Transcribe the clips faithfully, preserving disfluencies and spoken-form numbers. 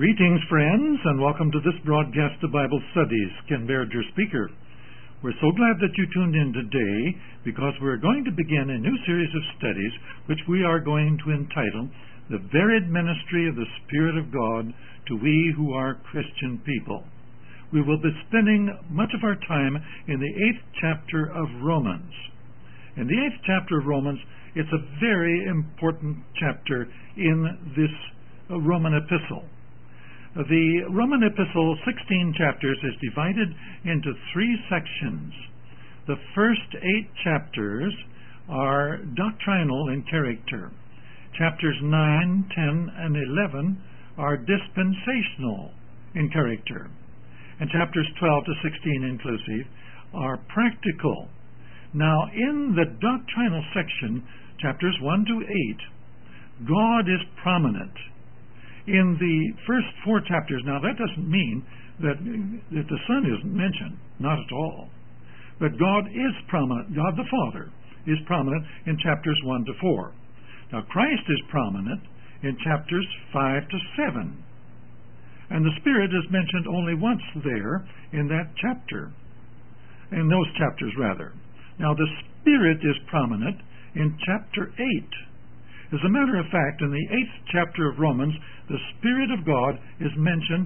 Greetings, friends, and welcome to this broadcast of Bible Studies. Ken Baird, your speaker. We're so glad that you tuned in today because we're going to begin a new series of studies which we are going to entitle The Varied Ministry of the Spirit of God to We Who Are Christian People. We will be spending much of our time in the eighth chapter of Romans. In the eighth chapter of Romans, it's a very important chapter in this Roman epistle. The Roman epistle, sixteen chapters, is divided into three sections. The first eight chapters are doctrinal in character. Chapters nine, ten, and eleven are dispensational in character. And chapters twelve to sixteen inclusive are practical. Now, in the doctrinal section, chapters one to eight, God is prominent. In the first four chapters, now that doesn't mean that, that the Son isn't mentioned, not at all. But God is prominent, God the Father is prominent in chapters one to four. Now Christ is prominent in chapters five to seven. And the Spirit is mentioned only once there in that chapter, in those chapters rather. Now the Spirit is prominent in chapter eight. As a matter of fact, in the eighth chapter of Romans, the Spirit of God is mentioned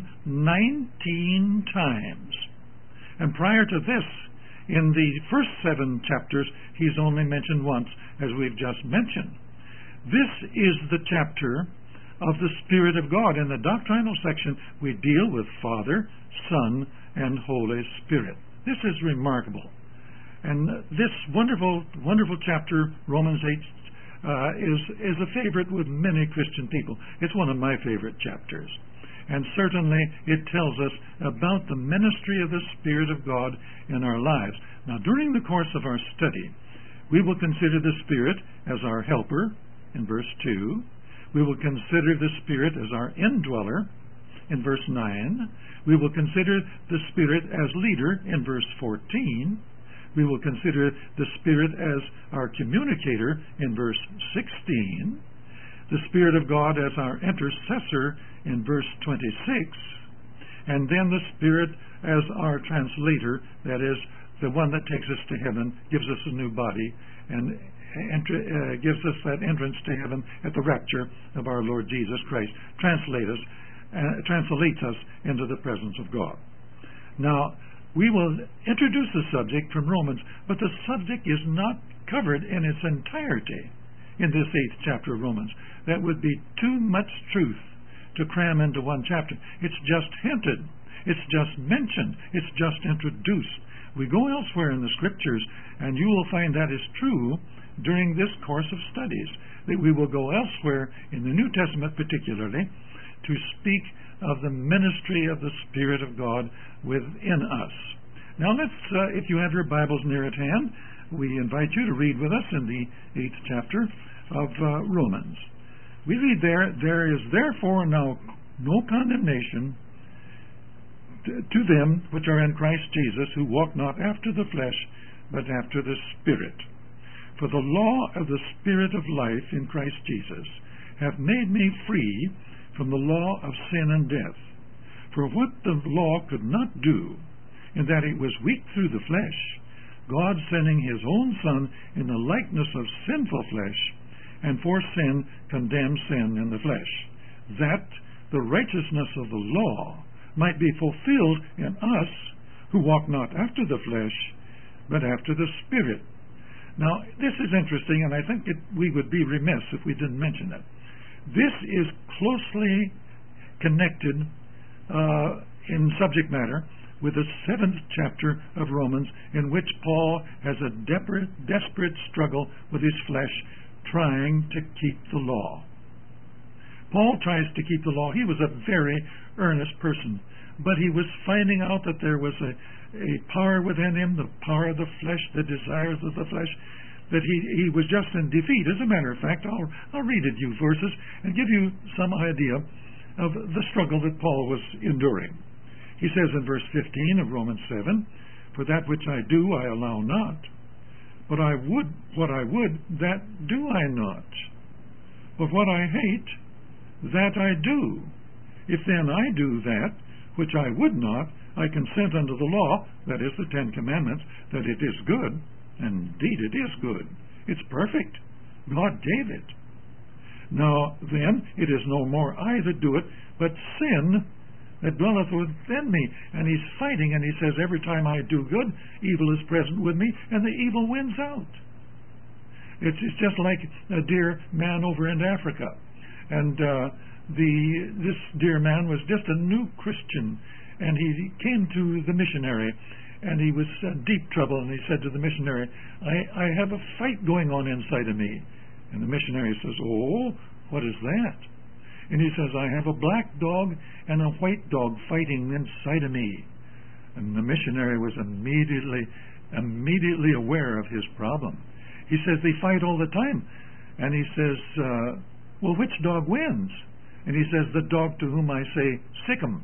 nineteen times. And prior to this, in the first seven chapters, he's only mentioned once, as we've just mentioned. This is the chapter of the Spirit of God. In the doctrinal section, we deal with Father, Son, and Holy Spirit. This is remarkable. And this wonderful, wonderful chapter, Romans eight, Uh, is, is a favorite with many Christian people. It's one of my favorite chapters. And certainly it tells us about the ministry of the Spirit of God in our lives. Now, during the course of our study, we will consider the Spirit as our helper in verse two. We will consider the Spirit as our indweller in verse nine. We will consider the Spirit as leader in verse fourteen. We will consider the Spirit as our communicator in verse sixteen, the Spirit of God as our intercessor in verse twenty-six, and then the Spirit as our translator, that is, the one that takes us to heaven, gives us a new body, and enter, uh, gives us that entrance to heaven at the rapture of our Lord Jesus Christ, translate us, uh, translates us into the presence of God. Now, we will introduce the subject from Romans, but the subject is not covered in its entirety in this eighth chapter of Romans. That would be too much truth to cram into one chapter. It's just hinted. It's just mentioned. It's just introduced. We go elsewhere in the Scriptures, and you will find that is true during this course of studies, that we will go elsewhere in the New Testament particularly to speak of the ministry of the Spirit of God within us. Now let's, uh, if you have your Bibles near at hand, we invite you to read with us in the eighth chapter of uh, Romans. We read there, "There is therefore now no condemnation to, to them which are in Christ Jesus, who walk not after the flesh, but after the Spirit. For the law of the Spirit of life in Christ Jesus hath made me free from the law of sin and death. For what the law could not do, in that it was weak through the flesh, God sending his own Son in the likeness of sinful flesh, and for sin condemned sin in the flesh, that the righteousness of the law might be fulfilled in us, who walk not after the flesh, but after the Spirit." Now, this is interesting, and I think it, we would be remiss if we didn't mention it. This is closely connected uh, in subject matter with the seventh chapter of Romans, in which Paul has a desperate, desperate struggle with his flesh, trying to keep the law. Paul tries to keep the law. He was a very earnest person, but he was finding out that there was a, a power within him, the power of the flesh, the desires of the flesh, that he, he was just in defeat. As a matter of fact, I'll, I'll read a few verses and give you some idea of the struggle that Paul was enduring. He says in verse fifteen of Romans seven, "For that which I do I allow not, but I would what I would, that do I not. But what I hate, that I do. If then I do that which I would not, I consent unto the law, that is the Ten Commandments, that it is good, and indeed it is good. It's perfect. God gave it. Now then, it is no more I that do it, but sin that dwelleth within me. And he's fighting, and he says, every time I do good, evil is present with me, and the evil wins out. It's, it's just like a dear man over in Africa. And uh, the this dear man was just a new Christian, and he came to the missionary, and he was in deep trouble, and he said to the missionary, I, I have a fight going on inside of me. And the missionary says, oh, what is that? And he says, I have a black dog and a white dog fighting inside of me. And the missionary was immediately, immediately aware of his problem. He says, they fight all the time. And he says, uh, well, which dog wins? And he says, the dog to whom I say, sick him.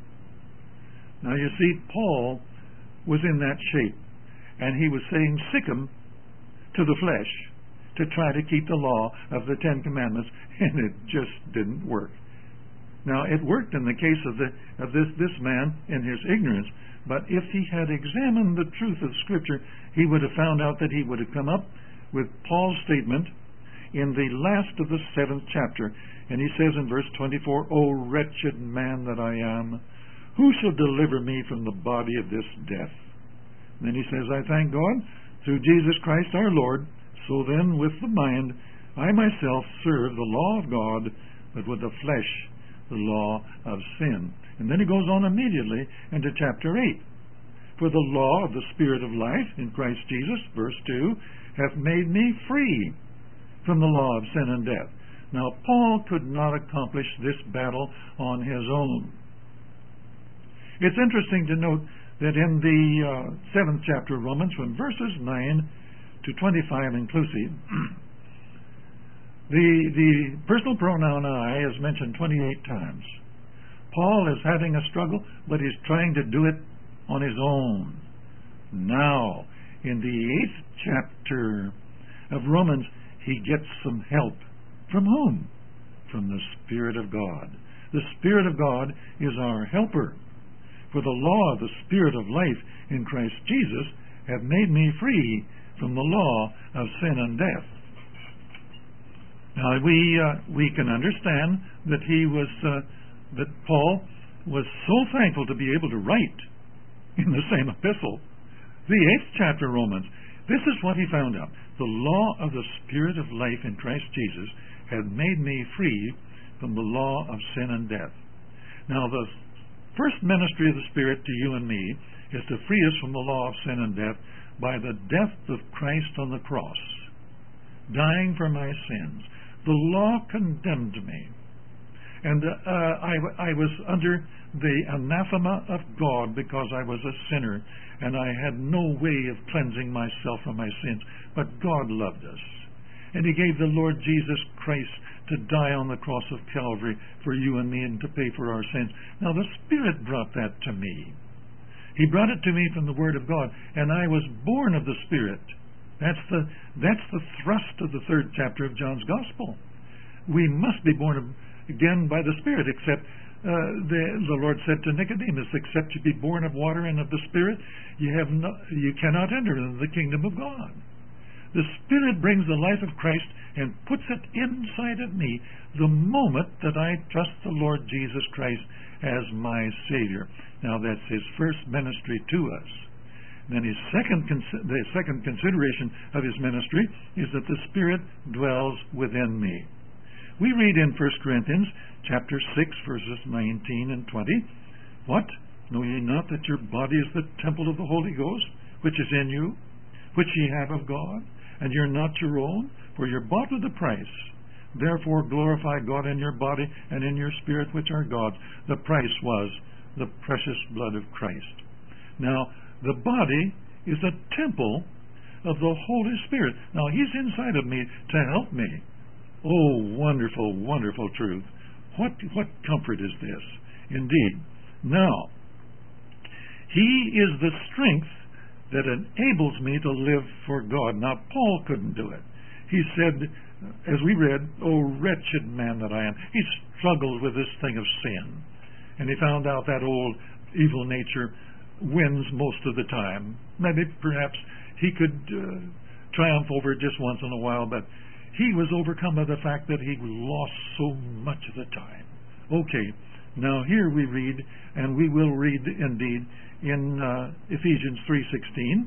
Now you see, Paul was in that shape. And he was saying, sick him to the flesh to try to keep the law of the Ten Commandments. And it just didn't work. Now, it worked in the case of, the, of this, this man in his ignorance, but if he had examined the truth of Scripture, he would have found out that he would have come up with Paul's statement in the last of the seventh chapter. And he says in verse twenty-four, O wretched man that I am, who shall deliver me from the body of this death? And then he says, I thank God through Jesus Christ our Lord. So then, with the mind, I myself serve the law of God, but with the flesh, the law of sin. And then he goes on immediately into chapter eight. For the law of the Spirit of life in Christ Jesus, verse two, hath made me free from the law of sin and death. Now, Paul could not accomplish this battle on his own. It's interesting to note that in the uh, seventh chapter of Romans, from verses nine to twenty-five inclusive, The, the personal pronoun I is mentioned twenty-eight times. Paul is having a struggle, but he's trying to do it on his own. Now, in the eighth chapter of Romans, he gets some help. From whom? From the Spirit of God. The Spirit of God is our helper. For the law of the Spirit of life in Christ Jesus hath made me free from the law of sin and death. Now we uh, we can understand that he was uh, that Paul was so thankful to be able to write in the same epistle, the eighth chapter of Romans. This is what he found out: the law of the Spirit of life in Christ Jesus had made me free from the law of sin and death. Now the first ministry of the Spirit to you and me is to free us from the law of sin and death by the death of Christ on the cross, dying for my sins. The law condemned me, and uh, I, I was under the anathema of God because I was a sinner, and I had no way of cleansing myself from my sins. But God loved us, and He gave the Lord Jesus Christ to die on the cross of Calvary for you and me and to pay for our sins. Now the Spirit brought that to me. He brought it to me from the Word of God, and I was born of the Spirit. That's the that's the thrust of the third chapter of John's Gospel. We must be born again by the Spirit, except uh, the, the Lord said to Nicodemus, except you be born of water and of the Spirit, you have no, you cannot enter into the kingdom of God. The Spirit brings the life of Christ and puts it inside of me the moment that I trust the Lord Jesus Christ as my Savior. Now that's His first ministry to us. Then his second, the second consideration of his ministry is that the Spirit dwells within me. We read in First Corinthians chapter six, verses nineteen and twenty, What? Know ye not that your body is the temple of the Holy Ghost, which is in you, which ye have of God, and ye are not your own, for ye are bought with a price. Therefore glorify God in your body and in your spirit, which are God's. The price was the precious blood of Christ. Now, the body is a temple of the Holy Spirit. Now, He's inside of me to help me. Oh, wonderful, wonderful truth. What, what comfort is this? Indeed. Now, He is the strength that enables me to live for God. Now, Paul couldn't do it. He said, as we read, "Oh, wretched man that I am." He struggled with this thing of sin. and he found out that old evil nature wins most of the time. Maybe perhaps he could uh, triumph over it just once in a while, but he was overcome by the fact that he lost so much of the time. Okay, now here we read, and we will read indeed in uh, Ephesians three sixteen.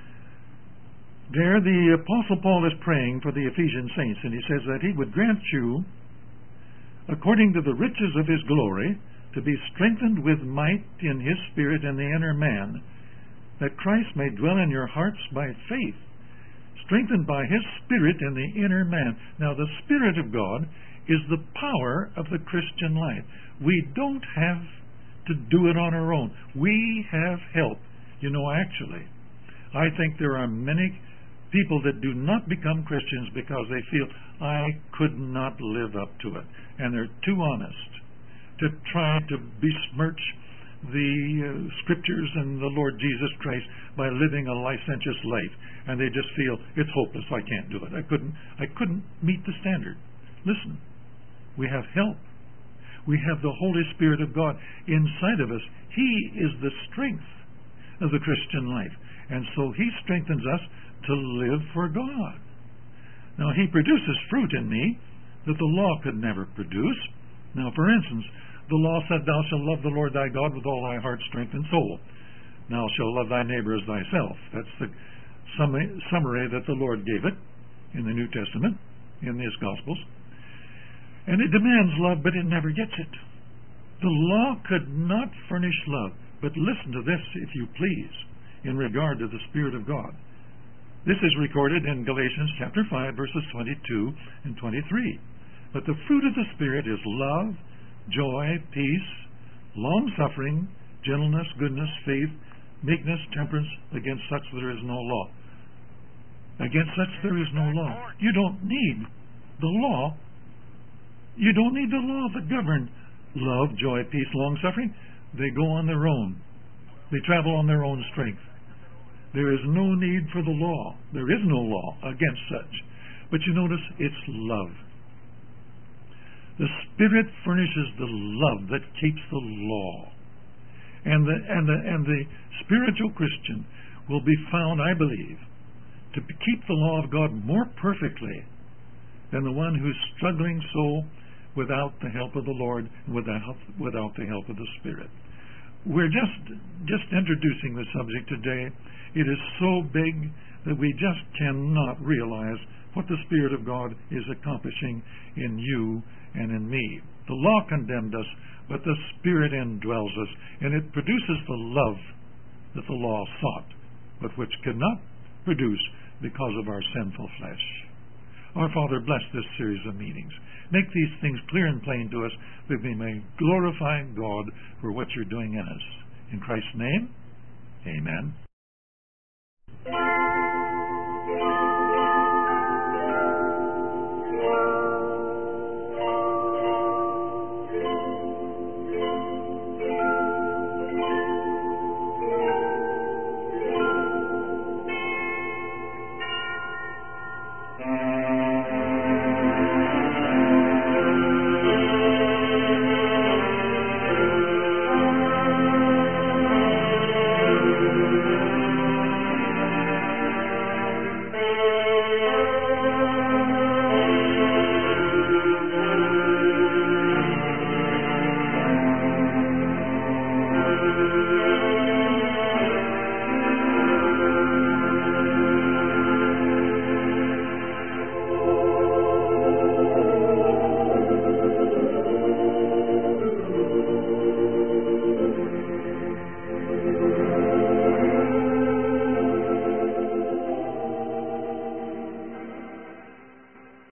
There the Apostle Paul is praying for the Ephesian saints, and he says that he would grant you, according to the riches of his glory, to be strengthened with might in his spirit in the inner man, that Christ may dwell in your hearts by faith, strengthened by his spirit in the inner man. Now the Spirit of God is the power of the Christian life. We don't have to do it on our own. We have help. You know, actually, I think there are many people that do not become Christians because they feel, I could not live up to it. And they're too honest to try to besmirch the uh, Scriptures and the Lord Jesus Christ by living a licentious life. And they just feel, it's hopeless, I can't do it. I couldn't, I couldn't meet the standard. Listen, we have help. We have the Holy Spirit of God inside of us. He is the strength of the Christian life. And so he strengthens us to live for God. Now, he produces fruit in me that the law could never produce. Now, for instance, the law said, thou shalt love the Lord thy God with all thy heart, strength, and soul. Thou shalt love thy neighbor as thyself. That's the summary that the Lord gave it in the New Testament, in his Gospels. And it demands love, but it never gets it. The law could not furnish love. But listen to this, if you please, in regard to the Spirit of God. This is recorded in Galatians chapter five, verses twenty-two and twenty-three. But the fruit of the Spirit is love, joy, peace, long-suffering, gentleness, goodness, faith, meekness, temperance. Against such there is no law. Against such there is no law. You don't need the law. You don't need the law that govern love, joy, peace, long-suffering. They go on their own. They travel on their own strength. There is no need for the law. There is no law against such. But you notice it's love. The Spirit furnishes the love that keeps the law. And the, and the, and the spiritual Christian will be found, I believe, to keep the law of God more perfectly than the one who's struggling so without the help of the Lord, without, without the help of the Spirit. We're just, just introducing the subject today. It is so big that we just cannot realize what the Spirit of God is accomplishing in you and in me. The law condemned us, but the Spirit indwells us, and it produces the love that the law sought, but which could not produce because of our sinful flesh. Our Father, bless this series of meetings. Make these things clear and plain to us, that we may glorify God for what you're doing in us. In Christ's name, amen.